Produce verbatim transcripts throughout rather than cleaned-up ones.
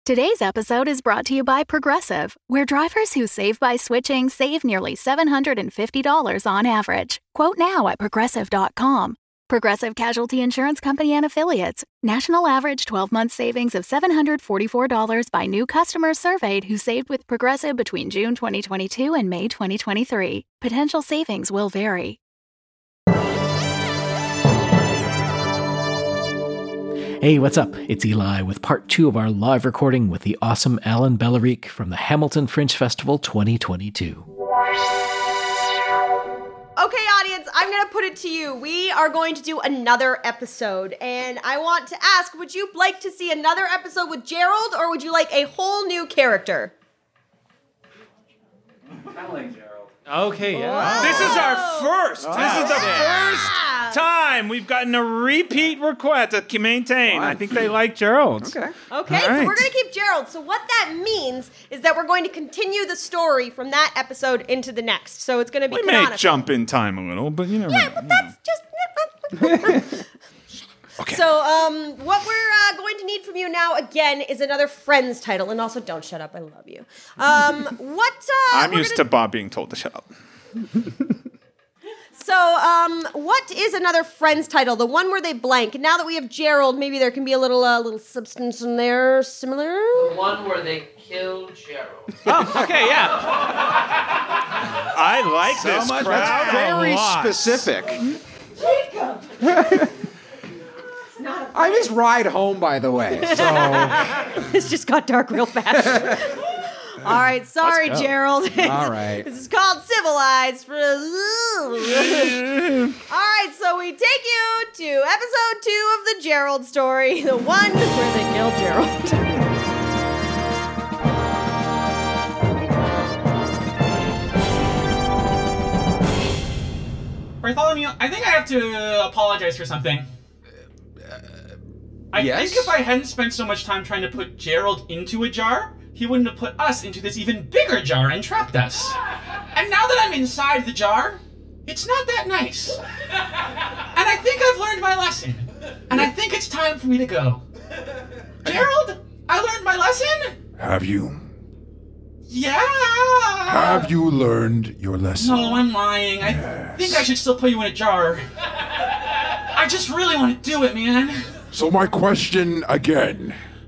Today's episode is brought to you by Progressive, where drivers who save by switching save nearly seven hundred fifty dollars on average. Quote now at progressive dot com. Progressive Casualty Insurance Company and Affiliates. National average twelve-month savings of seven hundred forty-four dollars by new customers surveyed who saved with Progressive between June twenty twenty-two and May twenty twenty-three. Potential savings will vary. Hey, what's up? It's Eli with part two of our live recording with the awesome Alan Bellerique from the Hamilton Fringe Festival twenty twenty-two. Okay, audience, I'm going to put it to you. We are going to do another episode, and I want to ask, would you like to see another episode with Gerald, or would you like a whole new character? Kind of like Gerald. Okay, yeah. Whoa. This is our first. Oh, this is the yeah. first time we've gotten a repeat request to maintain. I think they like Gerald's. Okay. Okay, All so right. we're going to keep Gerald. So what that means is that we're going to continue the story from that episode into the next. So it's going to be We canonical. may jump in time a little, but you know. Yeah, but that's just... Okay. So, um, what we're uh, going to need from you now, again, is another Friends title. And also, don't shut up. I love you. Um, what, uh... I'm we're used gonna... to Bob being told to shut up. So, um, what is another Friends title? The one where they blank. And now that we have Gerald, maybe there can be a little, uh, little substance in there, similar? The one where they kill Gerald. Oh, okay, yeah. I like So this much- crowd that's a Very lot. specific. Jacob! I just ride home, by the way. So This just got dark real fast. All right, sorry, Let's go. Gerald. all right. This is called Civilized. For All right, so we take you to episode two of the Gerald story, the one where they kill Gerald. Bartholomew, I think I have to apologize for something. I yes? think if I hadn't spent so much time trying to put Gerald into a jar, he wouldn't have put us into this even bigger jar and trapped us. And now that I'm inside the jar, it's not that nice. And I think I've learned my lesson. And I think it's time for me to go. Gerald, I learned my lesson? Have you? Yeah. Have you learned your lesson? No, I'm lying. I Yes. think I should still put you in a jar. I just really want to do it, man. So my question again.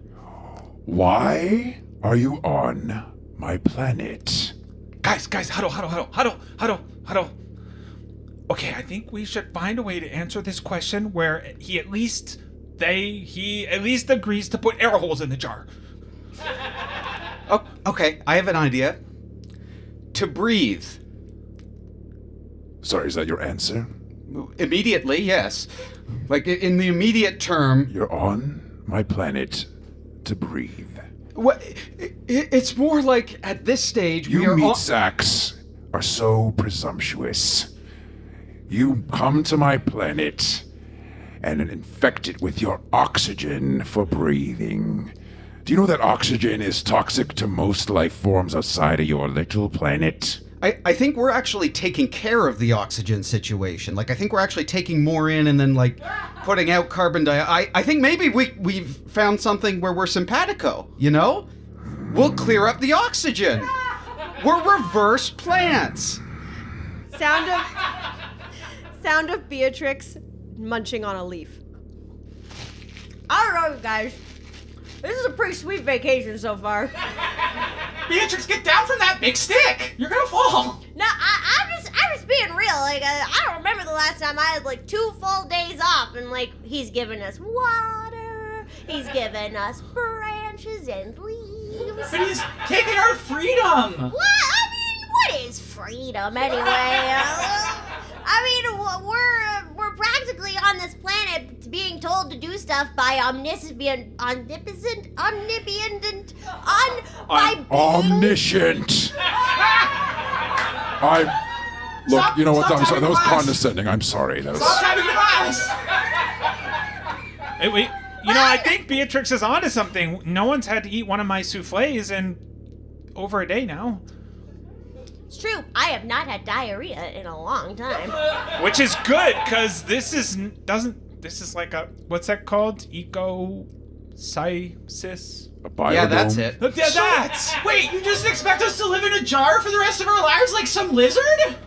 Why are you on my planet? Guys, guys, huddle, huddle, huddle, huddle, huddle, huddle. Okay, I think we should find a way to answer this question where he at least, they, he at least agrees to put air holes in the jar. Oh, okay, I have an idea. To breathe. Sorry, is that your answer? Immediately, yes. Like, i- in the immediate term. You're on my planet to breathe. What? i- i- It's more like, at this stage, we You are meat on- sacks are so presumptuous. You come to my planet and infect it with your oxygen for breathing. Do you know that oxygen is toxic to most life forms outside of your little planet? I, I think we're actually taking care of the oxygen situation. Like, I think we're actually taking more in and then, like, putting out carbon dioxide. I, I think maybe we, we've found something where we're simpatico, you know? We'll clear up the oxygen. We're reverse plants. Sound of... Sound of Beatrix munching on a leaf. I don't know, guys. This is a pretty sweet vacation so far. Beatrix, get down from that big stick! You're gonna fall! No, I, I'm just, I'm just being real. Like, uh, I don't remember the last time I had like two full days off, and like he's giving us water, he's giving us branches and leaves. But he's taking our freedom! What? I mean, what is freedom anyway? Uh, I mean, w- we're we're practically on this planet being told to do stuff by omniscient, omnipotent, omnipotent, on by being. Omniscient! I... Look, Stop- you know what? stop I'm sorry. That was having class. condescending. I'm sorry. That was... Stop having class! Hey, wait, you know, I think Beatrix is onto something. No one's had to eat one of my souffles in over a day now. It's true. I have not had diarrhea in a long time. Which is good, because this is, doesn't, this is like a, what's that called? Eco Cysis? A biodome. Yeah, that's it. Yeah, that's! Wait, you just expect us to live in a jar for the rest of our lives like some lizard?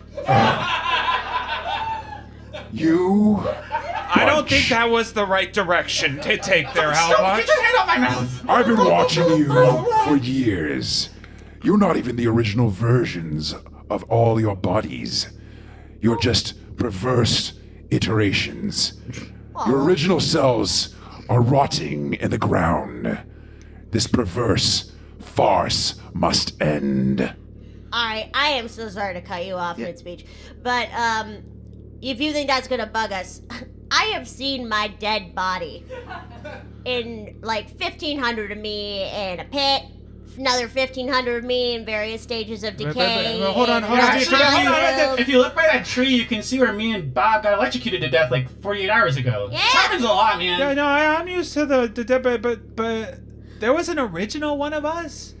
You. I don't think that was the right direction to take there, Stop! Halbot. Get your hand out my mouth! I've been watching you for years. You're not even the original versions of all your bodies. You're just perverse iterations. Your original selves are rotting in the ground. This perverse farce must end. Alright, I am so sorry to cut you off mid-speech, but, um, if you think that's gonna bug us, I have seen my dead body in, like, fifteen hundred of me in a pit, another fifteen hundred of me in various stages of decay. Hold on, hold in on, a hold on, hold on. child. If you look by that tree, you can see where me and Bob got electrocuted to death like forty-eight hours ago. Yeah. This happens a lot, man. Yeah, no, I, I'm used to the, the, the but, but, but there was an original one of us?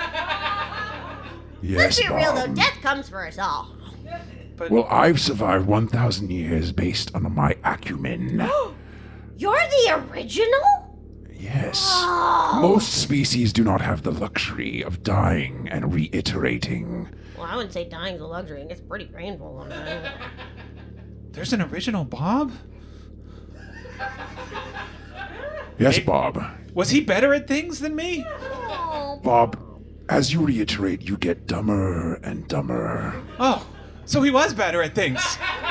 Yes, Let's be real, though, Bob. death comes for us all. But Well, I've survived one thousand years based on my acumen. You're the original? Yes. Oh. Most species do not have the luxury of dying and reiterating. Well, I wouldn't say dying's a luxury. It gets pretty painful sometimes. there's an original Bob? Yes, Bob. Was he better at things than me? Bob, as you reiterate, you get dumber and dumber. Oh, so he was better at things.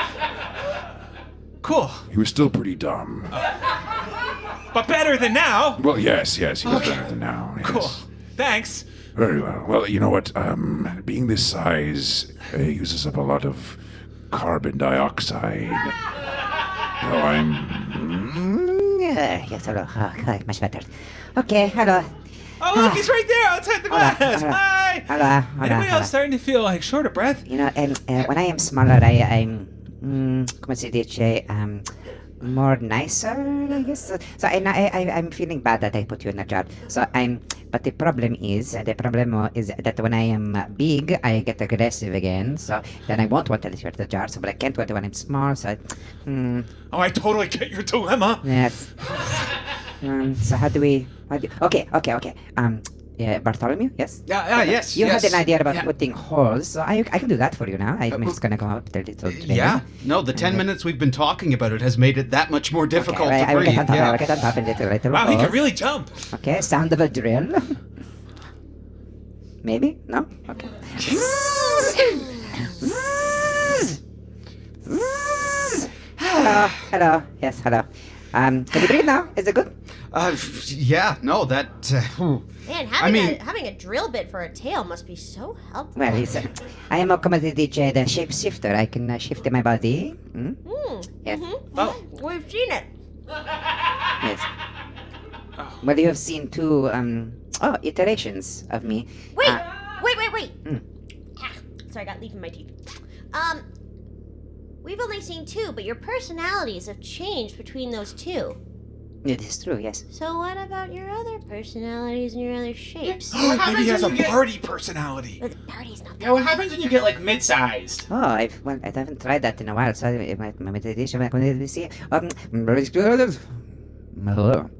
Cool. He was still pretty dumb. But better than now. Well, yes, yes, he was better than now. Yes. Cool. Thanks. Very well. Well, you know what? Um, being this size uh, uses up a lot of carbon dioxide. So I'm. Yeah, yes, hello. Oh, okay, much better. Okay, hello. Oh, look, he's right there outside the Hola, glass. hola. Hi. Hola, hola, Anybody hola. else starting to feel like short of breath? You know, um, uh, when I am smaller, I, I'm, mm, como se dice, um, more nicer, I guess. So, so I, I, I, I'm feeling bad that I put you in a jar. So I'm, but the problem is, the problem is that when I am big, I get aggressive again. So then I won't want to leave the jar. So, but I can't want it when I'm small. So, mm, Oh, I totally get your dilemma. yes. Um, so how do we? How do, okay, okay, okay. Um, yeah, Bartholomew, yes. Yeah, yeah, yes, You yes. had an idea about Yeah. putting holes, so I, I can do that for you now. I'm just gonna go up the little. drain. Yeah, no, the ten minutes we've been talking about it has made it that much more difficult Okay, to I will breathe. get on top. I Yeah. will get on top and little little Wow, he holes. can really jump. Okay, sound of a drill. Maybe? No? Okay. Hello, hello. Yes, hello. Um, can you breathe now? Is it good? Uh, yeah, no, that. Uh, whew. Man, having, mean- a, having a drill bit for a tail must be so helpful. Well, listen. I am a comedy D J, the shapeshifter. I can uh, shift in my body. Hmm? Mm. Yes. Mm-hmm. Oh. We've seen it. Yes. Well, you have seen two, um, oh, iterations of me. Wait, Uh, wait, wait, wait. Mm. Ah, sorry, I got leaf in my teeth. Um, we've only seen two, but your personalities have changed between those two. it is true, yes. So what about your other personalities and your other shapes? What Maybe he happens has a when you get- party personality. But the party's not Yeah, what happens when you get like mid-sized? Oh, I've, well, I haven't tried that in a while, so I, my, my meditation, when did we see? Um, hello.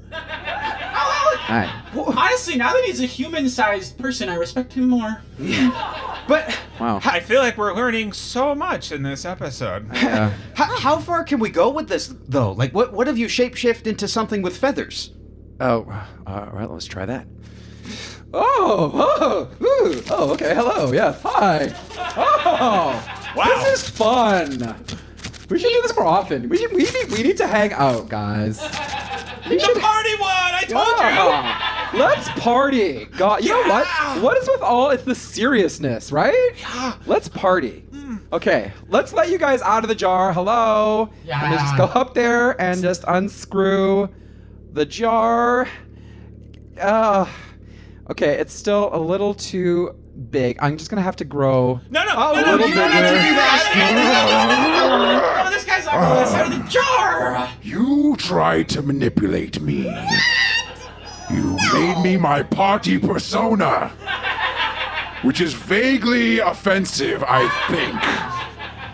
Hi. Honestly, now that he's a human-sized person, I respect him more. But Wow. I feel like we're learning so much in this episode. Uh, how, how far can we go with this, though? Like, what what have you shapeshift into something with feathers? Oh, uh, all right, let's try that. Oh, oh, ooh, oh, okay, hello, yes, hi. Oh, Wow. this is fun. We should do this more often. We should, we need, we need to hang out, guys. We The should party one! I told you! Yeah. Let's party. God, you know what? What is with all it's the seriousness, right? Yeah. Let's party. Okay, let's let you guys out of the jar. Hello. Yeah. And just go up there and just unscrew the jar. Uh, okay, it's still a little too big. I'm just gonna have to grow. No, no, Oh, no, a no, little you don't have to bigger. do that! Oh, this guy's not going inside of the jar! You tried to manipulate me. You made me my party persona. Which is vaguely offensive, I think.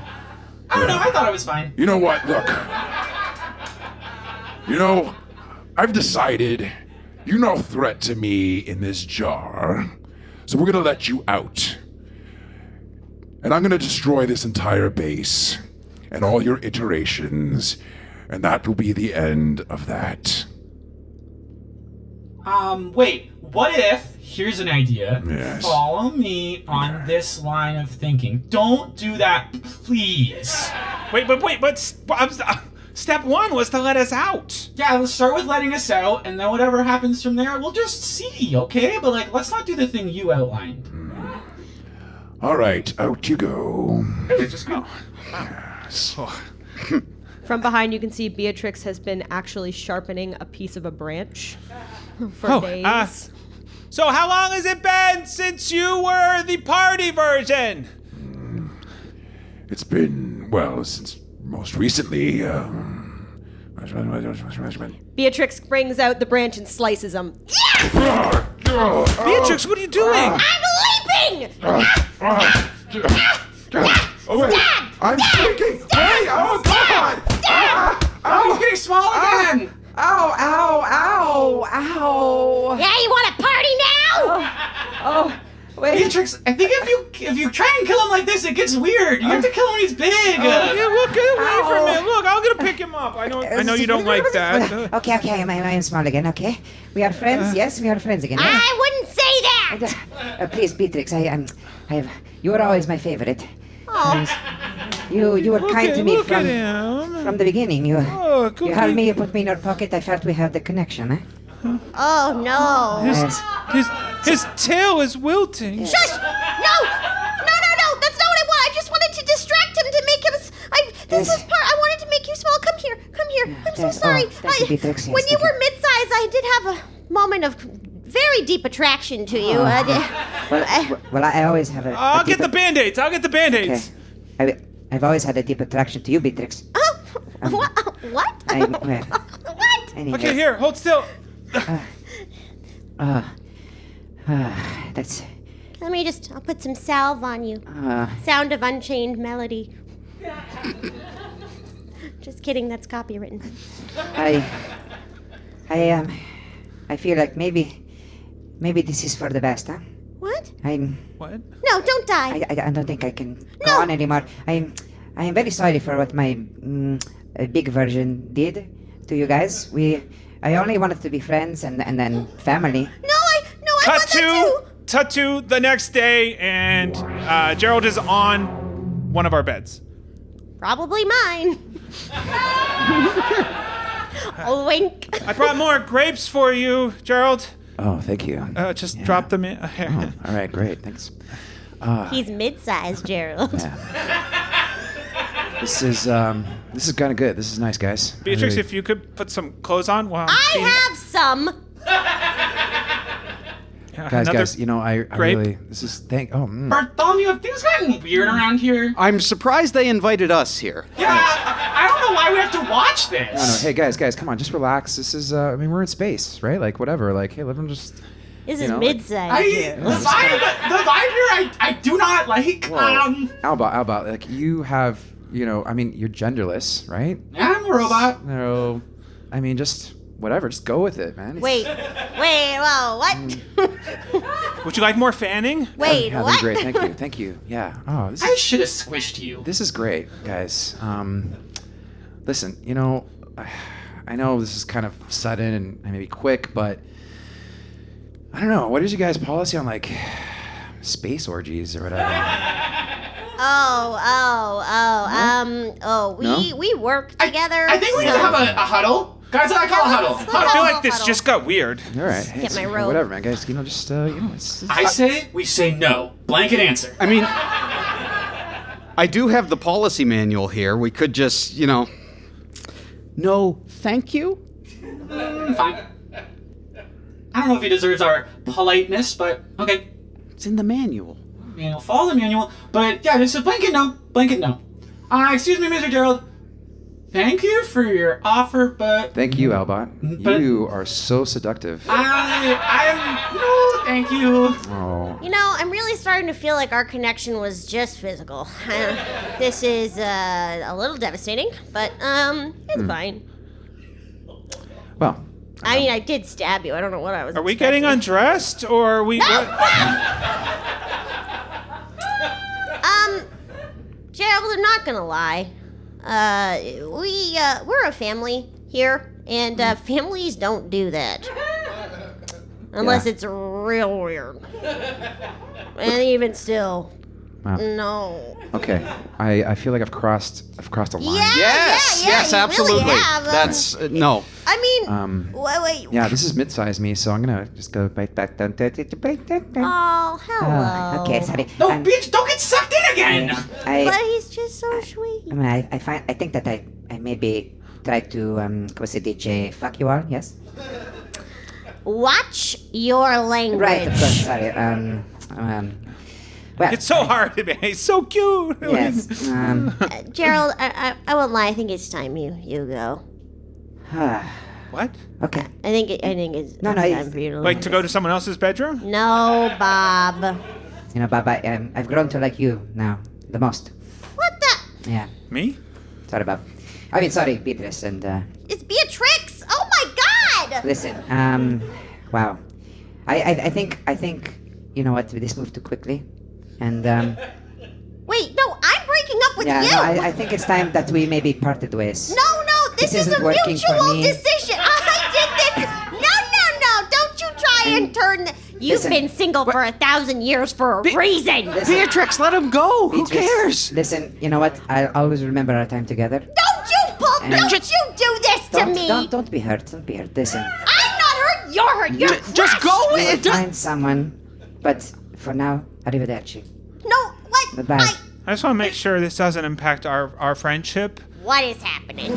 I don't know, I thought it was fine. You know what? Look. You know, I've decided you're no threat to me in this jar, so we're gonna let you out. And I'm gonna destroy this entire base and all your iterations, and that will be the end of that. Um, wait, what if, here's an idea. Yes. Follow me on this line of thinking. Don't do that, please. Wait, but wait, but st- I'm st- step one was to let us out. Yeah, let's start with letting us out, and then whatever happens from there, we'll just see, okay? But, like, let's not do the thing you outlined. All right, out you go. Just go. Yes. From behind, you can see Beatrix has been actually sharpening a piece of a branch for Oh, days. uh, So how long has it been since you were the party version? It's been, well, since most recently, um... Beatrix brings out the branch and slices him. Beatrix, what are you doing? I'm leaping! Oh, wait. I'm shaking! Hey! Oh, God! Oh, he's getting small again! Ow, ow, ow, ow. Yeah, you want to party now? Oh, wait. Beatrix, I think if you if you try and kill him like this, it gets weird. You have to kill him when he's big. Yeah, look, get away Ow. from it. Look, I'm gonna pick him up. I know, I know you don't like that. Uh, Okay, okay, I'm, I'm small again, okay? We are friends, yes? We are friends again, yes? I wouldn't say that. Uh, please, Beatrix, I am... I have... You are always my favorite. Oh, You you were Look kind at- to me look from, at him. from the beginning. You, Oh, you held Cookie. me, you put me in your pocket. I felt we have the connection, eh? oh no. Yes. His his tail is wilting. Shush! No! No, no, no! That's not what I want. I just wanted to distract him to make him. s- I. This Yes. is part. I wanted to make you small. Come here. Come here. I'm so Yes. sorry. Oh, thank you, I, Beatrix. Yes, when you thank were you. mid-size, I did have a moment of very deep attraction to you. Uh, Well, I- w- well, I always have a... a I'll get deep- the band-aids. I'll get the band-aids. Okay. I, I've always had a deep attraction to you, Beatrix. oh, what? What? I, well, what? anyway. Okay, here, hold still. Uh, uh, that's... Let me just. I'll put some salve on you. Uh, Sound of Unchained Melody. Just kidding. That's copywritten. I... I, um... I feel like maybe... Maybe this is for the best, huh? What? I'm... What? No, don't die. I, I, I don't think I can go No. on anymore. I'm... I am very sorry for what my mm, uh, big version did to you guys. We... I only wanted to be friends and, and then family. No, I. No, I Cut want that to too. cut to the next day, and uh, Gerald is on one of our beds. Probably mine. A wink. I brought more grapes for you, Gerald. Oh, thank you. Uh, just drop them in. Oh, all right, great, thanks. He's mid-sized, Gerald. This is um, this is kind of good. This is nice, guys. Beatrix, Really- if you could put some clothes on while I'm I feeding- have some. Yeah, guys, another- guys, you know, I, I grape? really, this is thank. Oh, mm. Bartholomew, have things gotten weird around here? I'm surprised they invited us here. Yeah, I, I don't know why we have to watch this. No, no, hey guys, guys, come on, just relax. This is, uh, I mean, we're in space, right? Like whatever. Like, hey, let them just. This You is know, like- mid-sized, I, Gerald. the vibe, the vibe here, I, I do not like. Um, Alba, Alba, like you have, you know, I mean, you're genderless, right? I'm a robot. No, I mean, just whatever, just go with it, man. It's- Wait, wait, whoa, what? Would you like more fanning? Wait, yeah, that'd what? be great. Thank you, thank you. Yeah. Oh, this I is should have squished you. this is great, guys. Um, listen, you know, I, I know this is kind of sudden and maybe quick, but I don't know. What is you guys' policy on like space orgies or whatever? Oh, oh, oh, um, oh, we No? we work together. I think we need to so- have a, a huddle. Guys, I call a huddle. let's- I Huddle. feel Huddle, like this huddle. just got weird. All right, hey, Get it's- my robe. whatever, man, guys. You know, just uh, you know, it's. it's I say we say no. Blanket answer. I mean, I do have the policy manual here. We could just, you know. No, thank you. Fine. I don't know if he deserves our politeness, but okay. It's in the manual. Manual, follow the manual. But yeah, just a blanket no. Blanket no. Uh, excuse me, Mister Gerald. Thank you for your offer, but Thank you, Albot. But- You are so seductive. I, I'm no, thank you. Oh, You know, I'm really starting to feel like our connection was just physical. Uh, this is uh, a little devastating, but um, it's Hmm. fine. well, I mean, I did stab you. I don't know what I was. Are we expecting. getting undressed, or are we? No! What? um, Gerald, I'm not gonna lie. Uh, we uh, we're a family here, and uh, families don't do that unless Yeah. it's real weird. And even still, Wow. no. Okay, I, I feel like I've crossed I've crossed a line. Yeah, Yes, yeah, yeah, yes, you absolutely. Really have. Um, That's uh, no. I mean, Um, wait, wait. Yeah, this is mid-size me, so I'm gonna just go right back down. Oh, hello. Oh, okay, sorry. No, Um, bitch, don't get sucked in again! But I, he's just so sweet. I, mean, I, I find, I think that I, I maybe tried to, um, como se dice, fuck you all, yes? Watch your language. Right, of course, sorry. Um, um, well, It's so hard to be. He's so cute. yes. Um, Uh, Gerald, I, I I won't lie. I think it's time you you go. What? okay. I think it, I think it's, No, no, it's it's- time for you to Like leave. to go to someone else's bedroom? No, Bob. You know, Bob, I, um, I've grown to like you now, the most. What the? Yeah. Me? Sorry, Bob. I mean, sorry, Beatrice, and, uh, It's Beatrix. Oh my God. listen, um, wow. I, I, I think, I think, you know what, this moved too quickly. And, um, Wait, no, I'm breaking up with yeah, you. no, I, I think it's time that we maybe parted ways. no, no, this, This is isn't a working for mutual me. decision. I did this. No, no, no. Don't you try and turn. The, you've Listen. been single for a thousand years for a reason. Beatrix, let him go. Who Beatrice, cares? Listen, you know what? I'll always remember our time together. Don't you, Bob? And- Don't you do this to Don't, me. don't, don't be hurt. Don't be hurt. Listen, I'm not hurt. You're hurt. You're Just crushed. go we'll in. Just- find someone. But for now, arrivederci. No, what? Goodbye. I- I just want to make sure this doesn't impact our, our friendship. What is happening?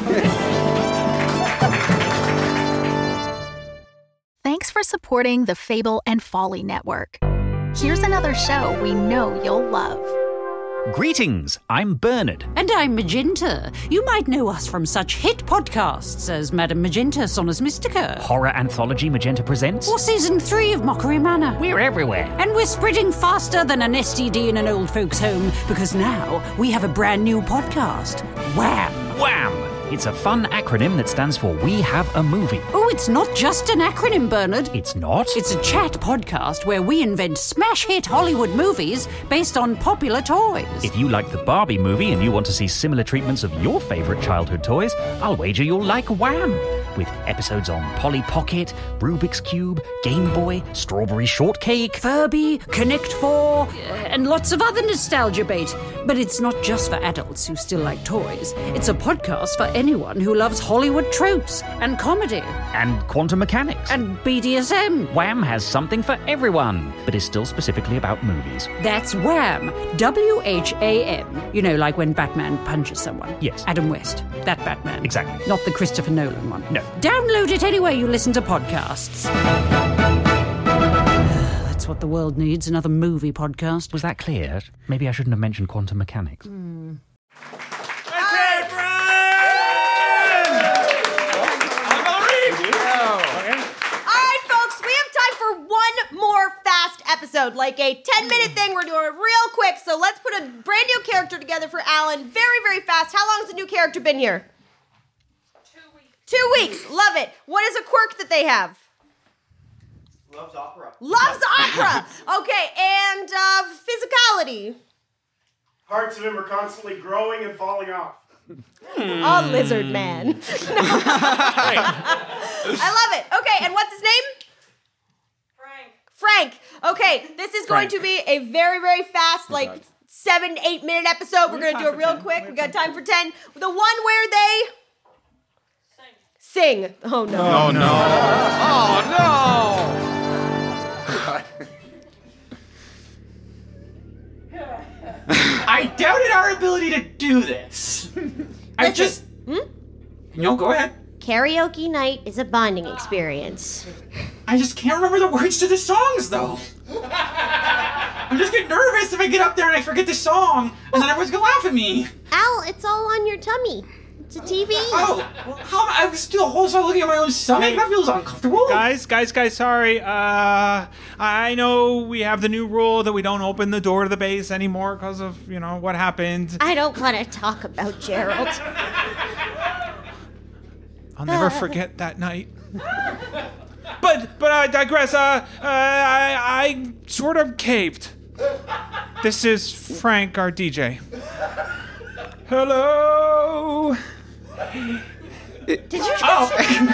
Thanks for supporting the Fable and Folly Network. Here's another show we know you'll love. Greetings, I'm Bernard. And I'm Magenta. You might know us from such hit podcasts as Madame Magenta, Sonus Mystica, Horror Anthology Magenta Presents. or Season three of Mockery Manor. We're everywhere. And we're spreading faster than an S T D in an old folks' home because now we have a brand new podcast, Wham! Wham! It's a fun acronym that stands for We Have a Movie. Oh, it's not just an acronym, Bernard. It's not? It's a chat podcast where we invent smash hit Hollywood movies based on popular toys. If you like the Barbie movie and you want to see similar treatments of your favourite childhood toys, I'll wager you'll like Wham! With episodes on Polly Pocket, Rubik's Cube, Game Boy, Strawberry Shortcake, Furby, Connect Four, uh, and lots of other nostalgia bait. But it's not just for adults who still like toys. It's a podcast for anyone who loves Hollywood tropes and comedy and quantum mechanics. and B D S M. Wham has something for everyone, but is still specifically about movies. That's Wham! W H A M. You know, like when Batman punches someone. Yes. Adam West. That Batman. Exactly. Not the Christopher Nolan one. No. Download it anywhere you listen to podcasts. That's what the world needs, another movie podcast. Was that clear? Maybe I shouldn't have mentioned quantum mechanics. Mm. All right, folks, we have time for one more fast episode, like a ten-minute thing. We're doing it real quick, so let's put a brand new character together for Alan very, very fast. How long has the new character been here? Two weeks. Two weeks. Love it. What is a quirk that they have? Loves opera. Loves opera. Okay, and uh, physicality. Parts of him are constantly growing and falling off. A lizard man. I love it. Okay, and what's his name? Frank. Frank. Okay, this is going Frank. to be a very, very fast, like seven, eight minute episode. We're going to do it real quick. We got time for ten. The one where they sing. Sing. Oh no. Oh no. Oh no. I doubted our ability to do this. I just. Hmm? No, go ahead. Karaoke night is a bonding experience. I just can't remember the words to the songs, though. I'm just getting nervous if I get up there and I forget the song, and then everyone's gonna laugh at me. Al, it's all on your tummy. It's a T V. Oh, well, how am I? I was still the whole time looking at my own stomach. That feels uncomfortable. Guys, guys, guys, sorry. Uh, I know we have the new rule that we don't open the door to the base anymore because of, you know, what happened. I don't want to talk about Gerald. I'll never forget that night. But but I digress. Uh, uh, I I sort of caved. This is Frank, our D J. Hello. It, Did you just... Oh.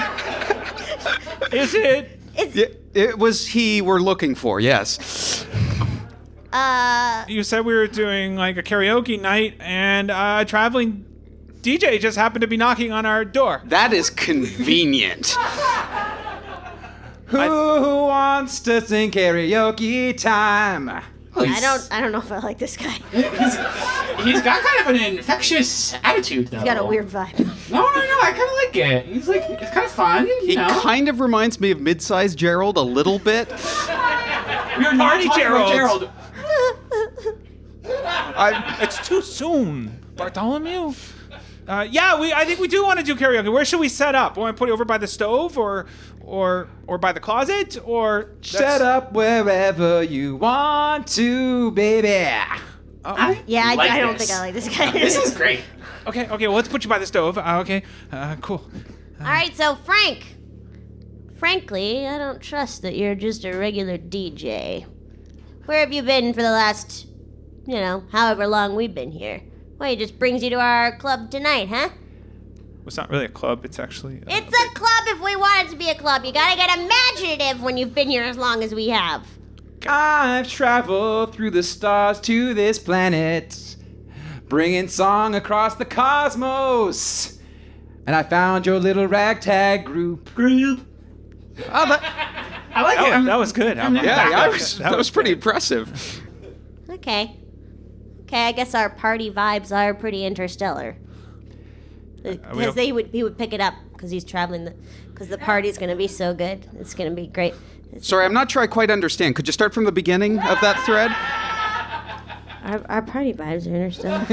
Is it? it, it was he we're looking for, yes. Uh... You said we were doing like a karaoke night, and uh, a traveling D J just happened to be knocking on our door. That is convenient. Who wants to sing karaoke time? I don't I don't know if I like this guy. He's, he's got kind of an infectious attitude, though. He's got a weird vibe. No, no, no, I kind of like it. He's like, it's kind of fun, you He know? kind of reminds me of mid-sized Gerald a little bit. We're not Party talking about Gerald. Gerald. I, it's too soon, Bartholomew. Uh, yeah, we. I think we do want to do karaoke. Where should we set up? Want to put it over by the stove, or, or, or by the closet, or Set up wherever you want to, baby. I Yeah, I, like I don't this. think I like this guy. This is great. Okay, okay. Well, let's put you by the stove. Uh, okay, uh, cool. All right, so Frank. Frankly, I don't trust that you're just a regular D J. Where have you been for the last, you know, however long we've been here? Well, he just brings you to our club tonight, huh? It's not really a club. It's actually. Uh, It's a club if we want it to be a club. You gotta get imaginative when you've been here as long as we have. I've traveled through the stars to this planet, bringing song across the cosmos. And I found your little ragtag group. Group. Oh, that, I like that, it. was, that was good. I'm- I'm- yeah, That I was- was, that was pretty impressive. Okay. Okay, I guess our party vibes are pretty interstellar. we Because o- they would he would pick it up because he's traveling. Because the, party's gonna be so good. It's gonna be great. It's- Sorry, I'm not sure I quite understand. Could you start from the beginning of that thread? Our, our party vibes are interstellar.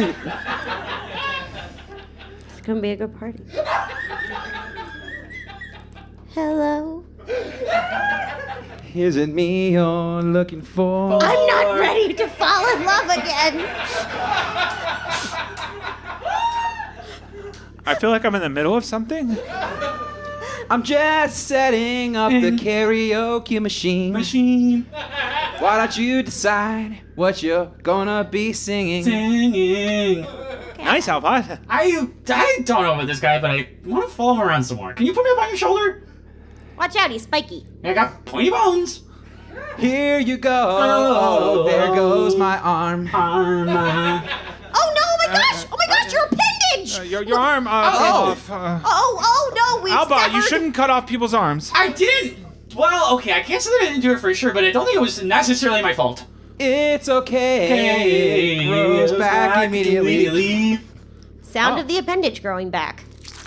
It's gonna be a good party. Hello. Is it me you're looking for? I'm not ready to fall in love again. I feel like I'm in the middle of something. I'm just setting up the karaoke machine. Machine. Why don't you decide what you're gonna be singing? Singing. Nice, Albot. I, I don't know about this guy, but I want to follow him around some more. Can you put me up on your shoulder? Watch out, he's spiky. I got pointy bones. Here you go. Oh. There goes my arm. Arm. uh, Oh no! Oh my gosh! Oh my gosh! Your appendage! Uh, your, your arm uh, came Oh. off. Uh, Oh oh no! We Albot, you severed- shouldn't cut off people's arms. I didn't. Well, okay, I can't say that I didn't do it for sure, but I don't think it was necessarily my fault. It's okay. It grows back, immediately. Sound of the appendage growing back.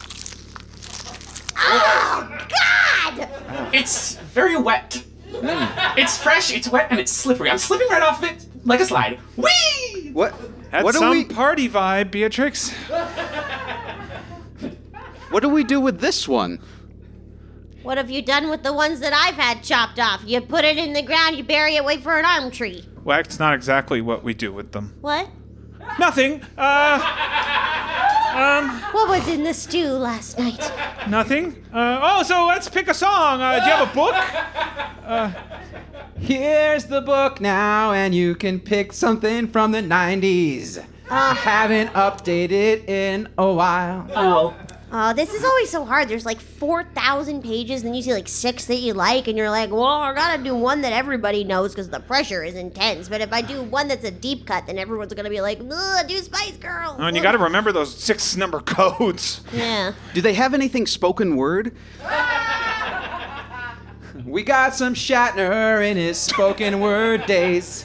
Oh God! It's very wet. It's fresh, it's wet, and it's slippery. I'm slipping right off of it like a slide. Whee! What? That's what do some we? party vibe, Beatrix. What do we do with this one? What have you done with the ones that I've had chopped off? You put it in the ground, you bury it, wait for an arm tree. Well, that's not exactly what we do with them. What? Nothing. Uh, um, What was in the stew last night? nothing. Uh, oh, so let's pick a song. Uh, do you have a book? Here's the book now, and you can pick something from the nineties. I haven't updated in a while. Oh. Oh, this is always so hard. There's like four thousand pages, and then you see like six that you like, and you're like, well, I gotta do one that everybody knows because the pressure is intense. But if I do one that's a deep cut, then everyone's gonna be like, ugh, do Spice Girls. Oh, and you got to remember those six number codes. Yeah. Do they have anything spoken word? We got some Shatner in his spoken word days.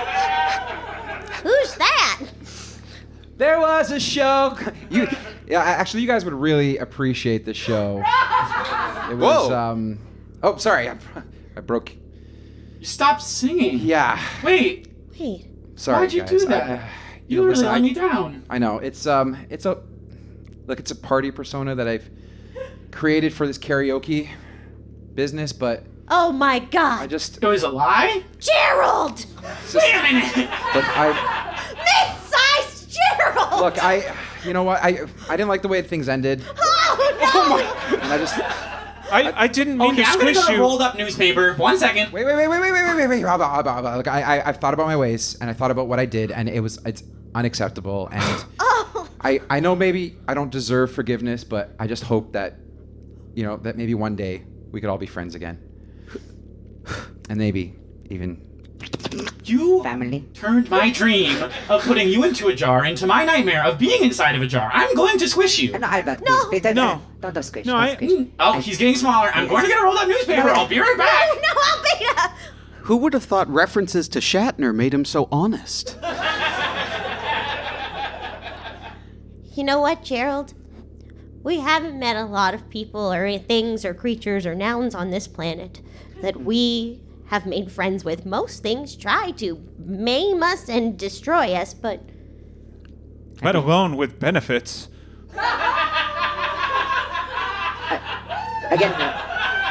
Who's that? There was a show. You, yeah, actually, you guys would really appreciate the show. It was. Whoa. Um, oh, sorry, I, I broke. You stopped singing. Yeah, Wait, Wait. sorry. why'd you guys. do that? I, uh, you know, really listen, let I- me down. I know it's um, it's a, look, it's a party persona that I've created for this karaoke business, but Oh my God. I just, It was a lie? Gerald! Wait a minute! look, I, Mid-sized Gerald! look, I, you know what, I, I didn't like the way things ended, Oh no! and I just, I, I didn't mean Okay, to I'm gonna squish go to you. rolled up newspaper. One second. Wait, wait, wait, wait, wait, wait, wait, wait, wait. How about, how about, how about? Look, I, I, I've thought about my ways, and I thought about what I did, and it was, it's unacceptable. And Oh. I, I know maybe I don't deserve forgiveness, but I just hope that, you know, that maybe one day we could all be friends again, and maybe even You family. turned my dream of putting you into a jar into my nightmare of being inside of a jar. I'm going to squish you. No, Albert, No. please, please, don't, No. don't, don't squish. No, don't I- squish. Oh, he's getting smaller. I'm going to get a rolled up newspaper. No. I'll be right back. No, Albina! Who would have thought references to Shatner made him so honest? You know what, Gerald? We haven't met a lot of people or things or creatures or nouns on this planet that we have made friends with. Most things try to maim us and destroy us, but Let alone with benefits. Again, uh,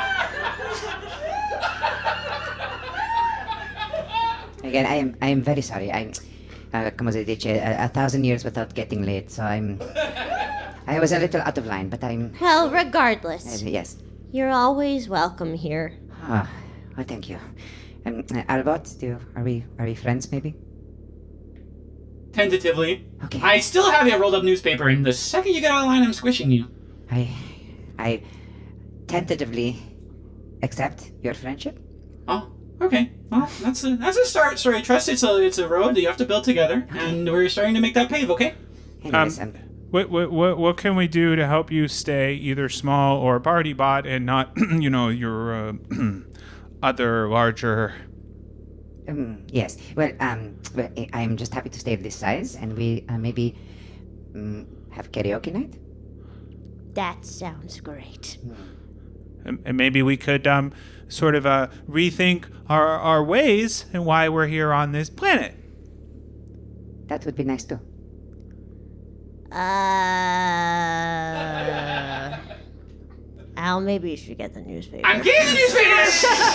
again, I am, I am very sorry. I'm, uh, como se dice, a, a thousand years without getting late. So I'm, I was a little out of line, but I'm. well, regardless, Uh, yes. you're always welcome here. Ah, oh, thank you. Um, uh, Albert, do are we are we friends maybe? Tentatively. Okay. I still have a rolled up newspaper, and the second you get out of line, I'm squishing you. I, I, tentatively accept your friendship. Oh, okay. Well, that's a that's a start. Sorry, trust. It's a it's a road that you have to build together, and we're starting to make that pave. Okay. Anyways, um, What, what what what can we do to help you stay either small or party bot and not, you know, your uh, other larger? um, yes. Well, um, well, I- I'm just happy to stay this size, and we uh, maybe um, have karaoke night. That sounds great. And, and maybe we could um sort of uh rethink our our ways and why we're here on this planet. That would be nice too. Uh, Al, maybe you should get the newspaper. I'm getting the newspaper.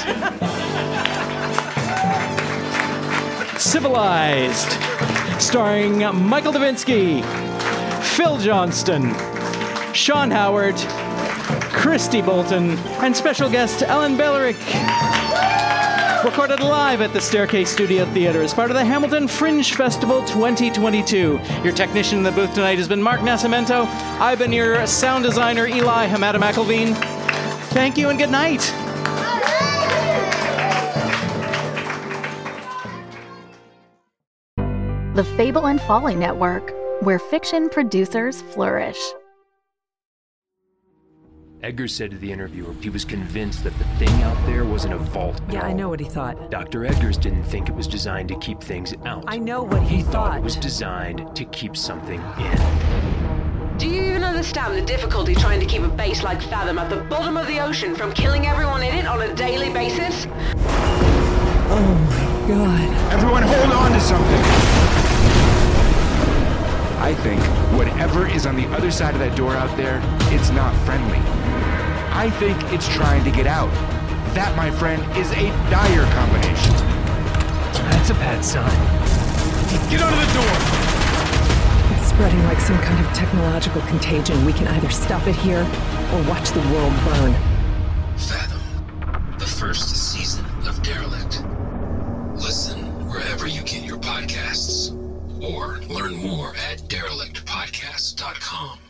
Civilized, starring Michael Davinsky, Phil Johnston, Sean Howard, Christy Bolton, and special guest Ellen Bellerick. Recorded live at the Staircase Studio Theater as part of the Hamilton Fringe Festival twenty twenty-two. Your technician in the booth tonight has been Mark Nascimento. I've been your sound designer, Eli Hamada McElveen. Thank you and good night. The Fable and Folly Network, where fiction producers flourish. Edgar said to the interviewer he was convinced that the thing out there wasn't a vault. Yeah, I know what he thought. Doctor Edgars didn't think it was designed to keep things out. I know what he, He thought thought. it was designed to keep something in. Do you even understand the difficulty trying to keep a base like Fathom at the bottom of the ocean from killing everyone in it on a daily basis? Oh my god. Everyone hold on to something. I think whatever is on the other side of that door out there, it's not friendly. I think it's trying to get out. That, my friend, is a dire combination. That's a bad sign. Get under the door! It's spreading like some kind of technological contagion. We can either stop it here or watch the world burn. Fathom, the first season of Derelict. Listen wherever you get your podcasts, or learn more at derelict podcast dot com.